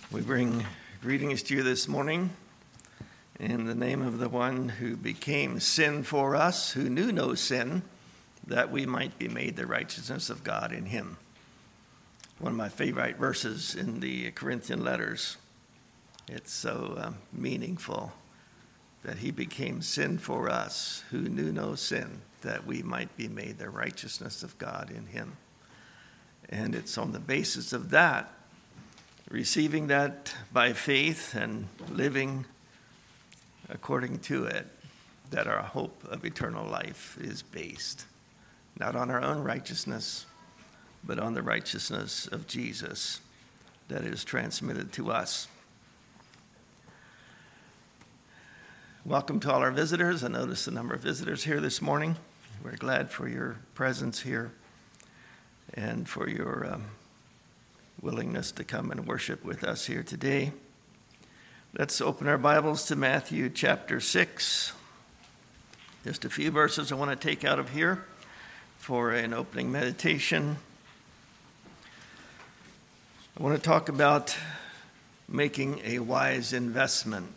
We bring greetings to you this morning in the name of the one who became sin for us, who knew no sin, that we might be made the righteousness of God in him. One of my favorite verses in the Corinthian letters. It's so meaningful that he became sin for us, who knew no sin, that we might be made the righteousness of God in him. And it's on the basis of that, receiving that by faith and living according to it, that our hope of eternal life is based, not on our own righteousness, but on the righteousness of Jesus that is transmitted to us. Welcome to all our visitors. I noticed the number of visitors here this morning. We're glad for your presence here and for your willingness to come and worship with us here today. Let's open our Bibles to Matthew chapter 6. Just a few verses I want to take out of here for an opening meditation. I want to talk about making a wise investment.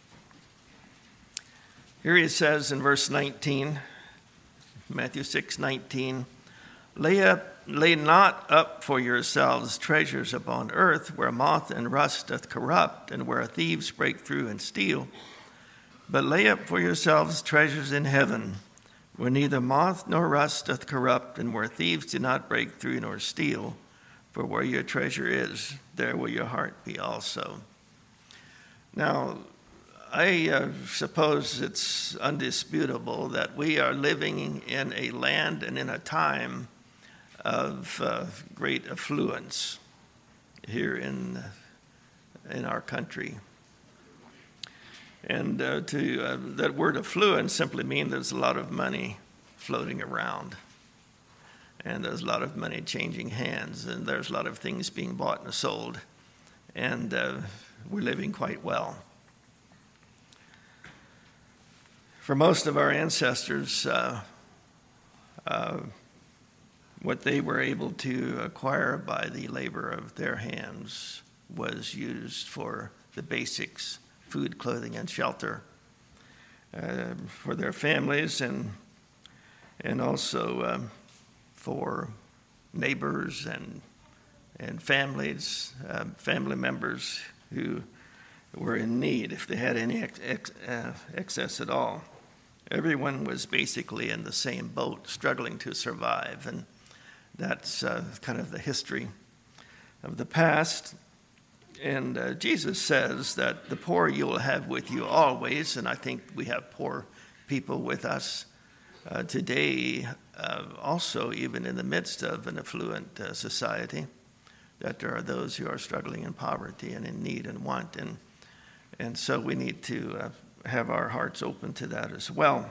Here he says in verse 19, Matthew 6:19, Lay not up for yourselves treasures upon earth, where moth and rust doth corrupt, and where thieves break through and steal. But lay up for yourselves treasures in heaven, where neither moth nor rust doth corrupt, and where thieves do not break through nor steal. For where your treasure is, there will your heart be also. Now, I suppose it's undisputable that we are living in a land and in a time of great affluence here in our country. And that word affluence simply means there's a lot of money floating around. And there's a lot of money changing hands. And there's a lot of things being bought and sold. And we're living quite well. For most of our ancestors, what they were able to acquire by the labor of their hands was used for the basics, food, clothing, and shelter for their families and also for neighbors and families, family members who were in need if they had any excess at all. Everyone was basically in the same boat, struggling to survive, and that's kind of the history of the past. And Jesus says that the poor you will have with you always, and I think we have poor people with us today, also even in the midst of an affluent society, that there are those who are struggling in poverty and in need and want, and so we need to have our hearts open to that as well.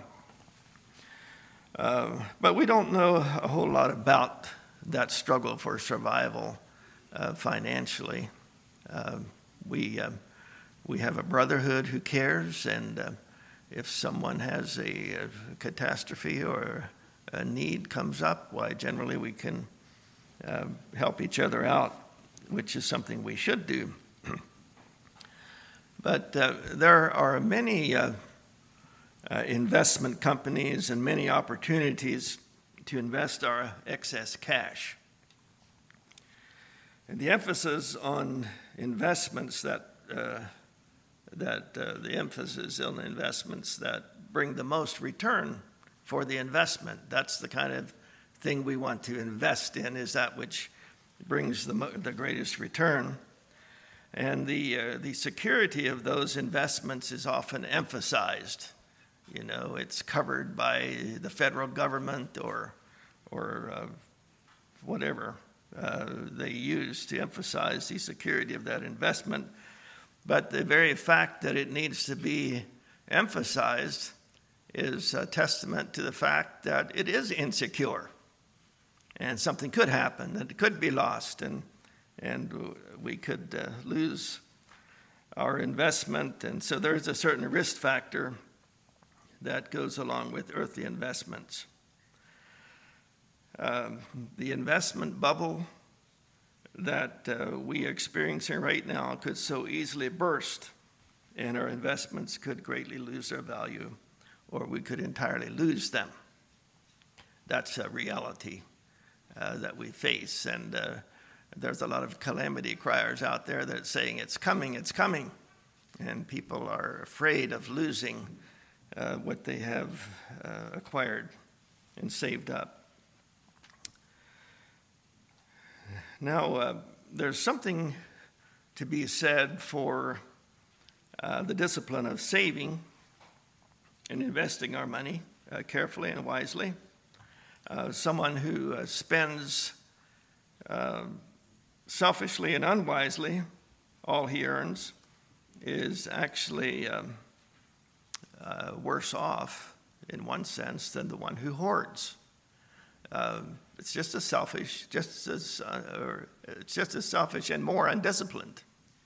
But we don't know a whole lot about that struggle for survival financially. We have a brotherhood who cares, and if someone has a catastrophe or a need comes up, why generally we can help each other out, which is something we should do. But there are many investment companies and many opportunities to invest our excess cash. And the emphasis on investments the emphasis on investments that bring the most return for the investment. That's the kind of thing we want to invest in, is that which brings the greatest return. And the security of those investments is often emphasized. You know, it's covered by the federal government or whatever they use to emphasize the security of that investment. But the very fact that it needs to be emphasized is a testament to the fact that it is insecure. And something could happen, that it could be lost, and we could lose our investment. And so there's a certain risk factor that goes along with earthly investments. The investment bubble that we are experiencing right now could so easily burst, and our investments could greatly lose their value, or we could entirely lose them. That's a reality that we face, and there's a lot of calamity criers out there that are saying it's coming, and people are afraid of losing what they have acquired and saved up. Now, there's something to be said for the discipline of saving and investing our money carefully and wisely. Someone who spends selfishly and unwisely all he earns is actually worse off in one sense than the one who hoards. It's just as selfish, it's just as selfish and more undisciplined.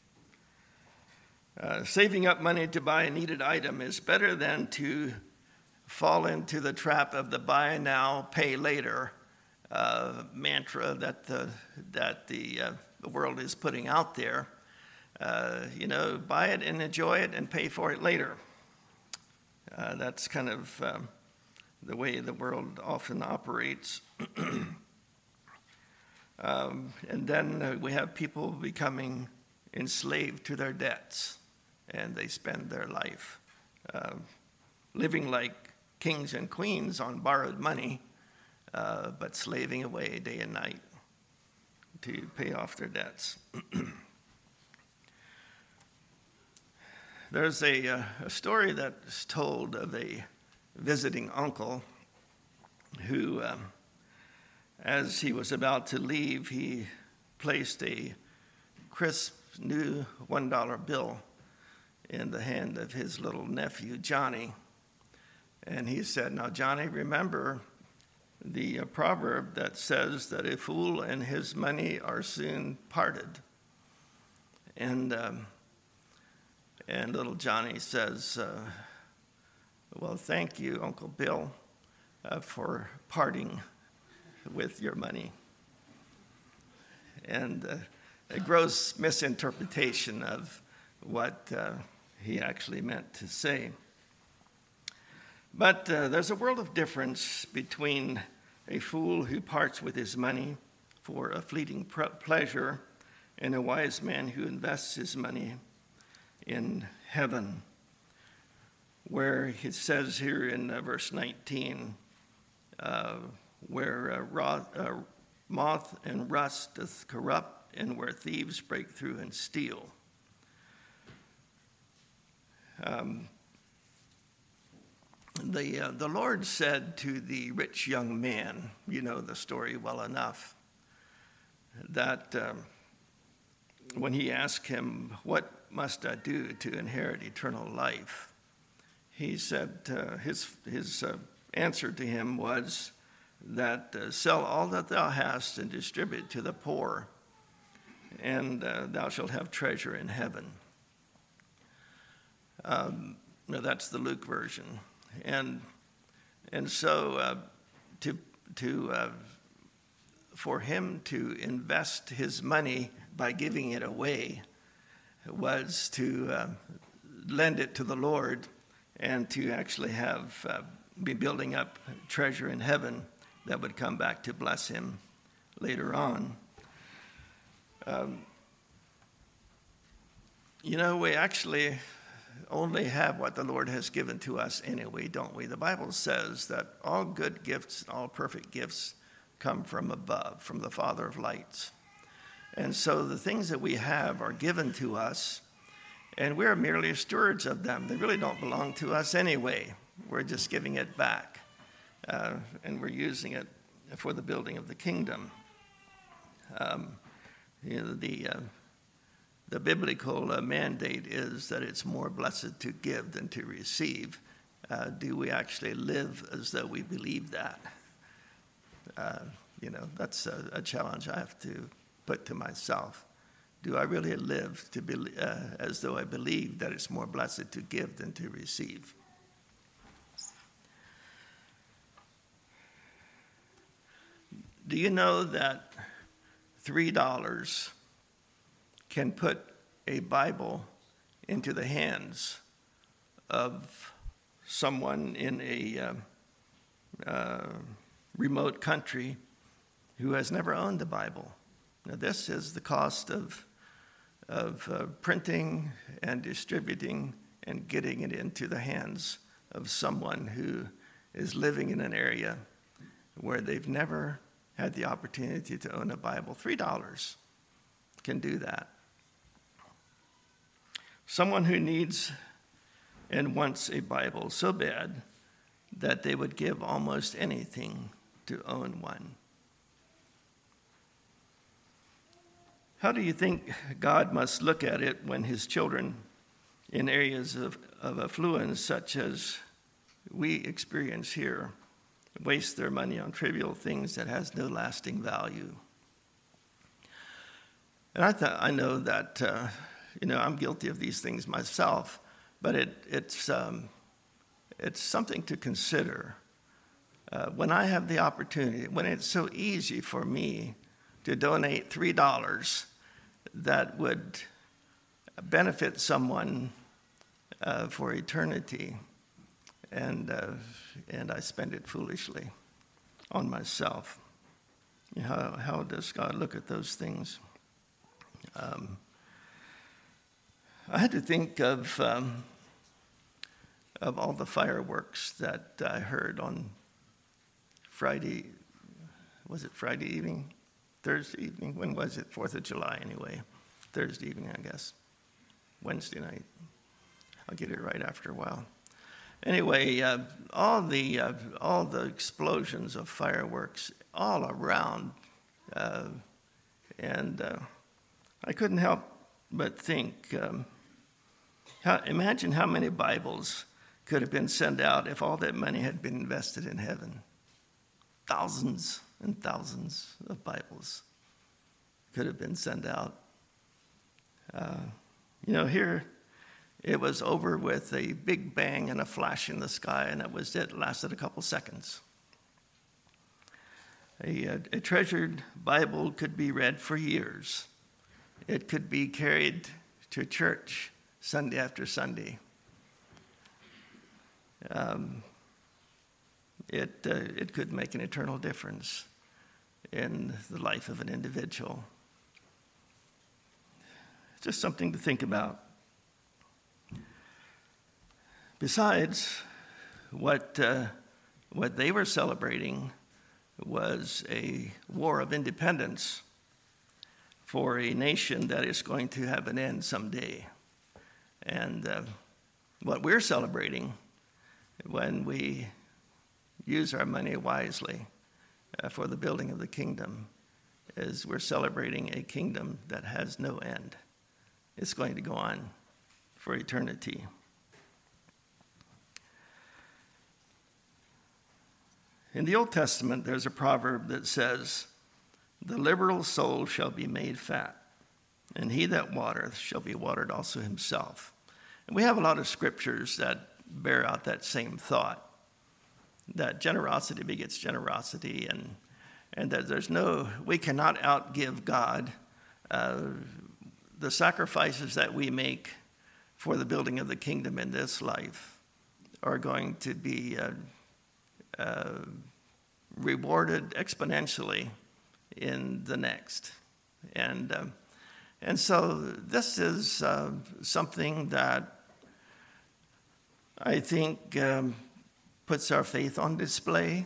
Saving up money to buy a needed item is better than to fall into the trap of the buy now, pay later mantra that the world is putting out there. Buy it and enjoy it and pay for it later. That's kind of the way the world often operates. And then we have people becoming enslaved to their debts, and they spend their life living like kings and queens on borrowed money, but slaving away day and night to pay off their debts. There's a story that's told of a visiting uncle who, as he was about to leave, he placed a crisp new $1 bill in the hand of his little nephew, Johnny. And he said, "Now, Johnny, remember the proverb that says that a fool and his money are soon parted." And little Johnny says, "Well, thank you, Uncle Bill, for parting with your money." And a gross misinterpretation of what he actually meant to say. But there's a world of difference between a fool who parts with his money for a fleeting pleasure and a wise man who invests his money in heaven, where it says here in verse 19, where moth and rust doth corrupt, and where thieves break through and steal. The Lord said to the rich young man, you know the story well enough, that when he asked him, "What must I do to inherit eternal life?" he said his answer to him was that sell all that thou hast and distribute to the poor, and thou shalt have treasure in heaven. No, that's the Luke version. And so for him to invest his money by giving it away was to lend it to the Lord and to actually be building up treasure in heaven that would come back to bless him later on. We actually only have what the Lord has given to us anyway, don't we? The Bible says that all good gifts, all perfect gifts come from above, from the Father of lights. And so the things that we have are given to us, and we're merely stewards of them. They really don't belong to us anyway. We're just giving it back, and we're using it for the building of the kingdom. The biblical mandate is that it's more blessed to give than to receive. Do we actually live as though we believe that? That's a challenge I have to put to myself. Do I really live to be, as though I believe that it's more blessed to give than to receive? Do you know that $3 can put a Bible into the hands of someone in a remote country who has never owned a Bible. Now, this is the cost of printing and distributing and getting it into the hands of someone who is living in an area where they've never had the opportunity to own a Bible. $3 can do that. Someone who needs and wants a Bible so bad that they would give almost anything to own one. How do you think God must look at it when his children in areas of affluence such as we experience here waste their money on trivial things that has no lasting value? And I know that, I'm guilty of these things myself, but it's something to consider. When I have the opportunity, when it's so easy for me to donate $3 that would benefit someone for eternity, and I spend it foolishly on myself. How does God look at those things? I had to think of all the fireworks that I heard on Friday. Was it Friday evening? Thursday evening? When was it? 4th of July, anyway. Thursday evening, I guess. Wednesday night. I'll get it right after a while. Anyway, all the explosions of fireworks all around, and I couldn't help but think, imagine how many Bibles could have been sent out if all that money had been invested in heaven. Thousands and thousands of Bibles could have been sent out. Here it was over with a big bang and a flash in the sky, and that was it. It lasted a couple seconds. A treasured Bible could be read for years. It could be carried to church Sunday after Sunday. It could make an eternal difference in the life of an individual. Just something to think about. Besides, what they were celebrating was a war of independence for a nation that is going to have an end someday. And what we're celebrating when we use our money wisely for the building of the kingdom is we're celebrating a kingdom that has no end. It's going to go on for eternity. In the Old Testament, there's a proverb that says, "The liberal soul shall be made fat, and he that watereth shall be watered also himself." And we have a lot of scriptures that bear out that same thought, that generosity begets generosity, and that we cannot outgive God. The sacrifices that we make for the building of the kingdom in this life are going to be rewarded exponentially in the next. And so this is something that I think puts our faith on display.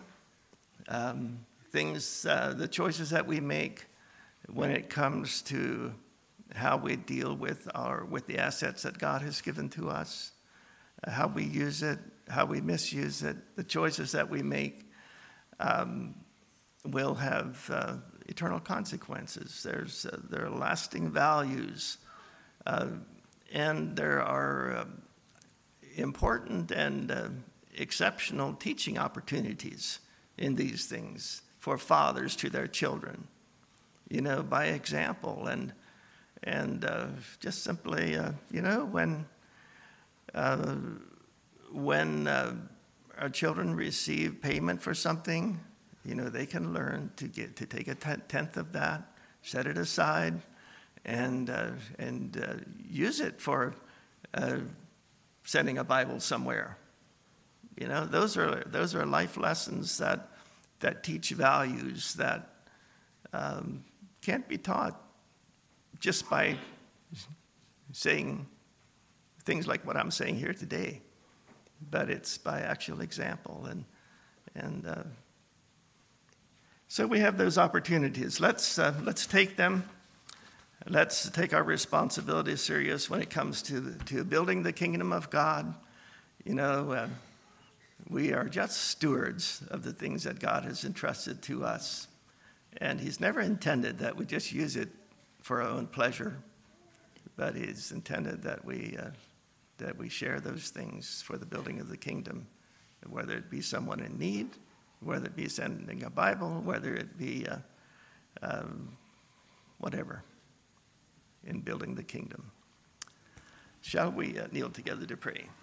The choices that we make when it comes to how we deal with the assets that God has given to us, how we use it, how we misuse it, the choices that we make will have eternal consequences. There are lasting values, and there are important and exceptional teaching opportunities in these things for fathers to their children, by example, and just simply, when our children receive payment for something, they can learn to take a tenth of that set it aside, and use it for sending a Bible somewhere. You know, those are life lessons that teach values that can't be taught just by saying things like what I'm saying here today, but it's by actual example. And so we have those opportunities. Let's take them. Let's take our responsibility serious when it comes to building the kingdom of God. You know, we are just stewards of the things that God has entrusted to us. And he's never intended that we just use it for our own pleasure, but he's intended that we share those things for the building of the kingdom, whether it be someone in need, whether it be sending a Bible, whether it be whatever, in building the kingdom. Shall we kneel together to pray?